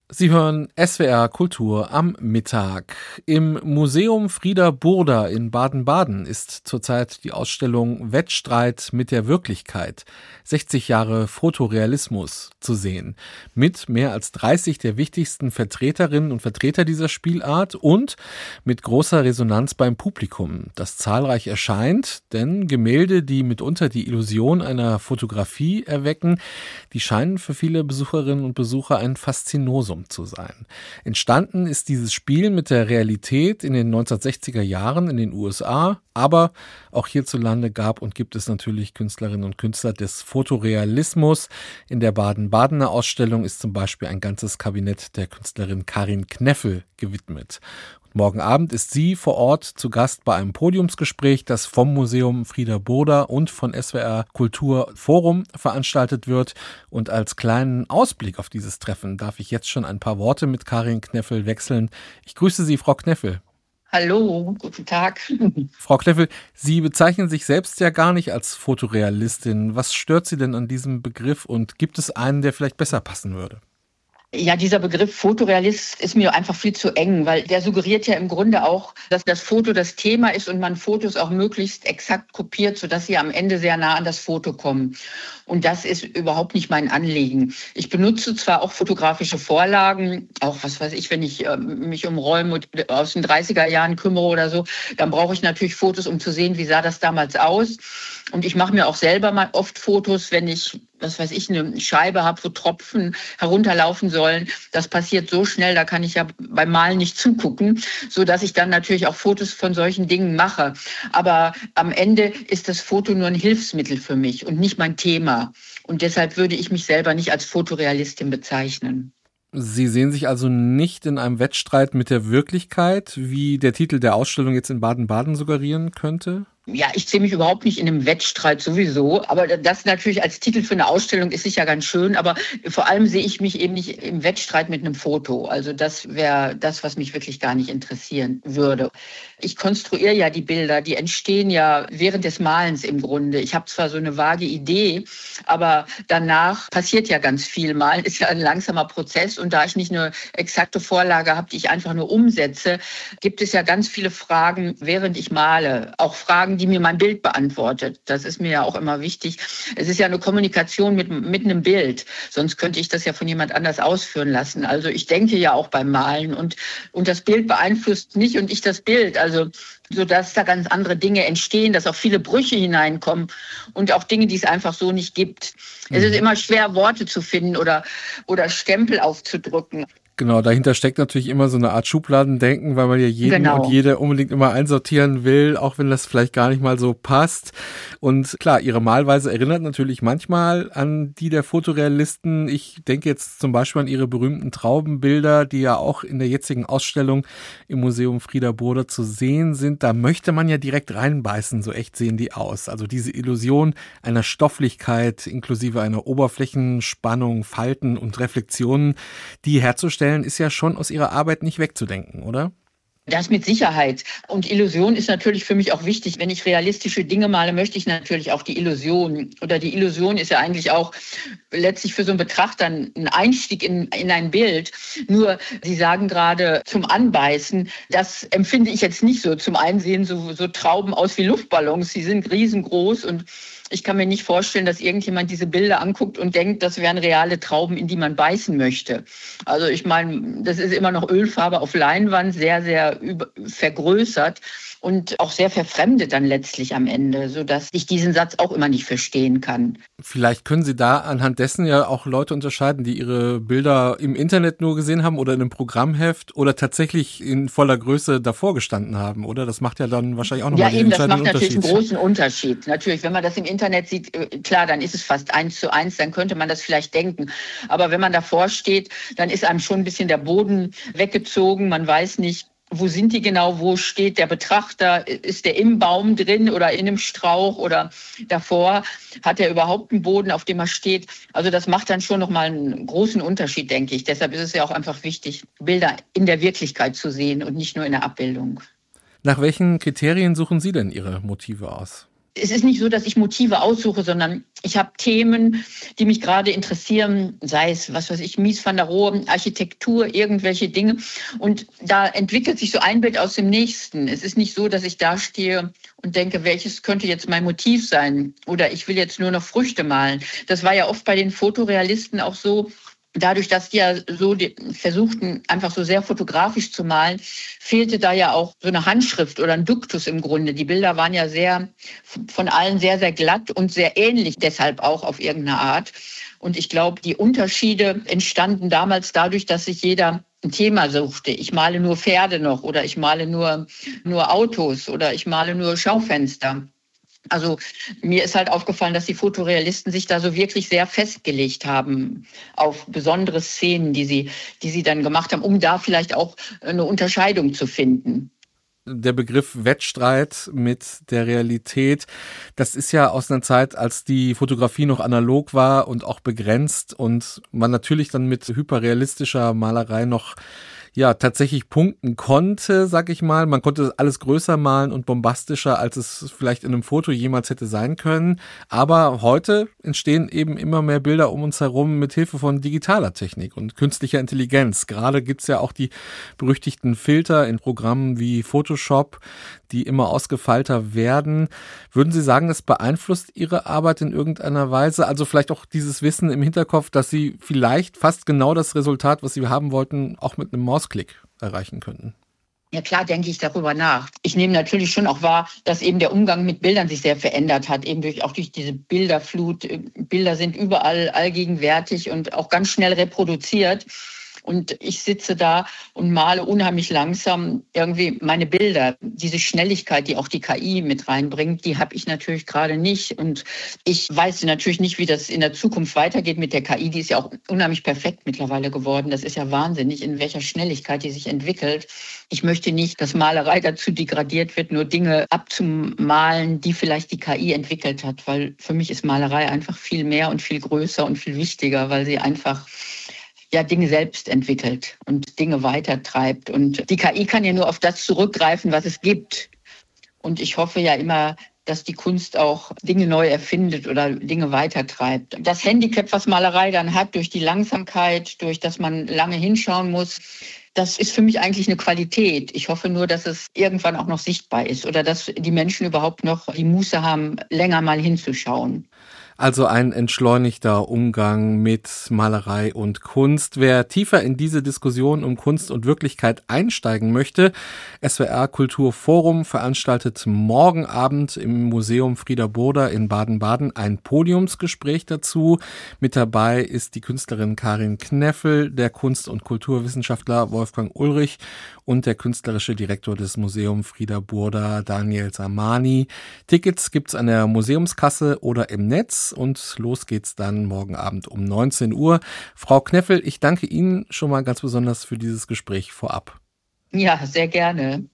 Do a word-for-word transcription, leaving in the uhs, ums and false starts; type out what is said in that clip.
Sie hören S W R Kultur am Mittag. Im Museum Frieder Burda in Baden-Baden ist zurzeit die Ausstellung Wettstreit mit der Wirklichkeit, sechzig Jahre Fotorealismus zu sehen. Mit mehr als dreißig der wichtigsten Vertreterinnen und Vertreter dieser Spielart und mit großer Resonanz beim Publikum, das zahlreich erscheint, denn Gemälde, die mitunter die Illusion einer Fotografie erwecken, die scheinen für viele Besucherinnen und Besucher ein Faszinosum zu sein. Entstanden ist dieses Spiel mit der Realität in den neunzehnhundertsechziger Jahren in den U S A, aber auch hierzulande gab und gibt es natürlich Künstlerinnen und Künstler des Fotorealismus. In der Baden-Badener Ausstellung ist zum Beispiel ein ganzes Kabinett der Künstlerin Karin Kneffel gewidmet. Morgen Abend ist sie vor Ort zu Gast bei einem Podiumsgespräch, das vom Museum Frieder Burda und von S W R Kultur Forum veranstaltet wird. Und als kleinen Ausblick auf dieses Treffen darf ich jetzt schon ein paar Worte mit Karin Kneffel wechseln. Ich grüße Sie, Frau Kneffel. Hallo, guten Tag. Frau Kneffel, Sie bezeichnen sich selbst ja gar nicht als Fotorealistin. Was stört Sie denn an diesem Begriff und gibt es einen, der vielleicht besser passen würde? Ja, dieser Begriff Fotorealist ist mir einfach viel zu eng, weil der suggeriert ja im Grunde auch, dass das Foto das Thema ist und man Fotos auch möglichst exakt kopiert, sodass sie am Ende sehr nah an das Foto kommen. Und das ist überhaupt nicht mein Anliegen. Ich benutze zwar auch fotografische Vorlagen, auch was weiß ich, wenn ich äh, mich um Räume aus den dreißiger Jahren kümmere oder so, dann brauche ich natürlich Fotos, um zu sehen, wie sah das damals aus. Und ich mache mir auch selber mal oft Fotos, wenn ich, was weiß ich, eine Scheibe habe, wo Tropfen herunterlaufen sollen. Das passiert so schnell, da kann ich ja beim Malen nicht zugucken, so dass ich dann natürlich auch Fotos von solchen Dingen mache. Aber am Ende ist das Foto nur ein Hilfsmittel für mich und nicht mein Thema. Und deshalb würde ich mich selber nicht als Fotorealistin bezeichnen. Sie sehen sich also nicht in einem Wettstreit mit der Wirklichkeit, wie der Titel der Ausstellung jetzt in Baden-Baden suggerieren könnte? Ja, ich sehe mich überhaupt nicht in einem Wettstreit sowieso. Aber das natürlich als Titel für eine Ausstellung ist sicher ganz schön. Aber vor allem sehe ich mich eben nicht im Wettstreit mit einem Foto. Also das wäre das, was mich wirklich gar nicht interessieren würde. Ich konstruiere ja die Bilder, die entstehen ja während des Malens im Grunde. Ich habe zwar so eine vage Idee, aber danach passiert ja ganz viel. Malen ist ja ein langsamer Prozess. Und da ich nicht eine exakte Vorlage habe, die ich einfach nur umsetze, gibt es ja ganz viele Fragen, während ich male. Auch Fragen, die mir mein Bild beantwortet. Das ist mir ja auch immer wichtig. Es ist ja eine Kommunikation mit, mit einem Bild. Sonst könnte ich das ja von jemand anders ausführen lassen. Also ich denke ja auch beim Malen und, und das Bild beeinflusst mich und ich das Bild. Also sodass da ganz andere Dinge entstehen, dass auch viele Brüche hineinkommen und auch Dinge, die es einfach so nicht gibt. Mhm. Es ist immer schwer, Worte zu finden oder, oder Stempel aufzudrücken. Genau, dahinter steckt natürlich immer so eine Art Schubladendenken, weil man ja jeden genau. und jede unbedingt immer einsortieren will, auch wenn das vielleicht gar nicht mal so passt. Und klar, ihre Malweise erinnert natürlich manchmal an die der Fotorealisten. Ich denke jetzt zum Beispiel an ihre berühmten Traubenbilder, die ja auch in der jetzigen Ausstellung im Museum Frieder Burda zu sehen sind. Da möchte man ja direkt reinbeißen, so echt sehen die aus. Also diese Illusion einer Stofflichkeit inklusive einer Oberflächenspannung, Falten und Reflexionen, die herzustellen, ist ja schon aus ihrer Arbeit nicht wegzudenken, oder? Das mit Sicherheit. Und Illusion ist natürlich für mich auch wichtig. Wenn ich realistische Dinge male, möchte ich natürlich auch die Illusion. Oder die Illusion ist ja eigentlich auch letztlich für so einen Betrachter ein Einstieg in, in ein Bild. Nur, Sie sagen gerade zum Anbeißen, das empfinde ich jetzt nicht so. Zum einen sehen so, so Trauben aus wie Luftballons. Sie sind riesengroß und ich kann mir nicht vorstellen, dass irgendjemand diese Bilder anguckt und denkt, das wären reale Trauben, in die man beißen möchte. Also ich meine, das ist immer noch Ölfarbe auf Leinwand, sehr, sehr über, vergrößert und auch sehr verfremdet dann letztlich am Ende, sodass ich diesen Satz auch immer nicht verstehen kann. Vielleicht können Sie da anhand dessen ja auch Leute unterscheiden, die ihre Bilder im Internet nur gesehen haben oder in einem Programmheft oder tatsächlich in voller Größe davor gestanden haben, oder? Das macht ja dann wahrscheinlich auch nochmal ja, einen entscheidenden Unterschied. Ja, eben, das macht natürlich einen Unterschied. großen Unterschied. Natürlich, wenn man das im Internet sieht, klar, dann ist es fast eins zu eins, dann könnte man das vielleicht denken. Aber wenn man davor steht, dann ist einem schon ein bisschen der Boden weggezogen. Man weiß nicht, wo sind die genau, wo steht der Betrachter, ist der im Baum drin oder in einem Strauch oder davor, hat er überhaupt einen Boden, auf dem er steht. Also das macht dann schon nochmal einen großen Unterschied, denke ich. Deshalb ist es ja auch einfach wichtig, Bilder in der Wirklichkeit zu sehen und nicht nur in der Abbildung. Nach welchen Kriterien suchen Sie denn Ihre Motive aus? es ist nicht so, dass ich Motive aussuche, sondern ich habe Themen, die mich gerade interessieren, sei es, was weiß ich, Mies van der Rohe, Architektur, irgendwelche Dinge. Und da entwickelt sich so ein Bild aus dem nächsten. Es ist nicht so, dass ich da stehe und denke, welches könnte jetzt mein Motiv sein? Oder ich will jetzt nur noch Früchte malen. Das war ja oft bei den Fotorealisten auch so. Dadurch, dass die ja so versuchten, einfach so sehr fotografisch zu malen, fehlte da ja auch so eine Handschrift oder ein Duktus im Grunde. Die Bilder waren ja sehr, von allen sehr, sehr glatt und sehr ähnlich, deshalb auch auf irgendeine Art. Und ich glaube, die Unterschiede entstanden damals dadurch, dass sich jeder ein Thema suchte. Ich male nur Pferde noch oder ich male nur, nur Autos oder ich male nur Schaufenster. Also mir ist halt aufgefallen, dass die Fotorealisten sich da so wirklich sehr festgelegt haben auf besondere Szenen, die sie, die sie dann gemacht haben, um da vielleicht auch eine Unterscheidung zu finden. Der Begriff Wettstreit mit der Realität, das ist ja aus einer Zeit, als die Fotografie noch analog war und auch begrenzt und man natürlich dann mit hyperrealistischer Malerei noch ja tatsächlich punkten konnte, sag ich mal. Man konnte alles größer malen und bombastischer, als es vielleicht in einem Foto jemals hätte sein können. Aber heute entstehen eben immer mehr Bilder um uns herum mit Hilfe von digitaler Technik und künstlicher Intelligenz. Gerade gibt's ja auch die berüchtigten Filter in Programmen wie Photoshop, die immer ausgefeilter werden. Würden Sie sagen, es beeinflusst Ihre Arbeit in irgendeiner Weise? Also vielleicht auch dieses Wissen im Hinterkopf, dass Sie vielleicht fast genau das Resultat, was Sie haben wollten, auch mit einem Mausklick erreichen könnten? Ja klar, denke ich darüber nach. Ich nehme natürlich schon auch wahr, dass eben der Umgang mit Bildern sich sehr verändert hat, eben durch auch durch diese Bilderflut. Bilder sind überall allgegenwärtig und auch ganz schnell reproduziert. Und ich sitze da und male unheimlich langsam irgendwie meine Bilder. Diese Schnelligkeit, die auch die K I mit reinbringt, die habe ich natürlich gerade nicht. Und ich weiß natürlich nicht, wie das in der Zukunft weitergeht mit der K I. Die ist ja auch unheimlich perfekt mittlerweile geworden. Das ist ja wahnsinnig, in welcher Schnelligkeit die sich entwickelt. Ich möchte nicht, dass Malerei dazu degradiert wird, nur Dinge abzumalen, die vielleicht die K I entwickelt hat. Weil für mich ist Malerei einfach viel mehr und viel größer und viel wichtiger, weil sie einfach ja Dinge selbst entwickelt und Dinge weitertreibt. Und die K I kann ja nur auf das zurückgreifen, was es gibt. Und ich hoffe ja immer, dass die Kunst auch Dinge neu erfindet oder Dinge weitertreibt. Das Handicap, was Malerei dann hat, durch die Langsamkeit, durch dass man lange hinschauen muss, das ist für mich eigentlich eine Qualität. Ich hoffe nur, dass es irgendwann auch noch sichtbar ist oder dass die Menschen überhaupt noch die Muße haben, länger mal hinzuschauen. Also ein entschleunigter Umgang mit Malerei und Kunst. Wer tiefer in diese Diskussion um Kunst und Wirklichkeit einsteigen möchte, S W R Kulturforum veranstaltet morgen Abend im Museum Frieder Burda in Baden-Baden ein Podiumsgespräch dazu. Mit dabei ist die Künstlerin Karin Kneffel, der Kunst- und Kulturwissenschaftler Wolfgang Ulrich und der künstlerische Direktor des Museum Frieder Burda, Daniel Samani. Tickets gibt's an der Museumskasse oder im Netz. Und los geht's dann morgen Abend um neunzehn Uhr. Frau Kneffel, ich danke Ihnen schon mal ganz besonders für dieses Gespräch vorab. Ja, sehr gerne.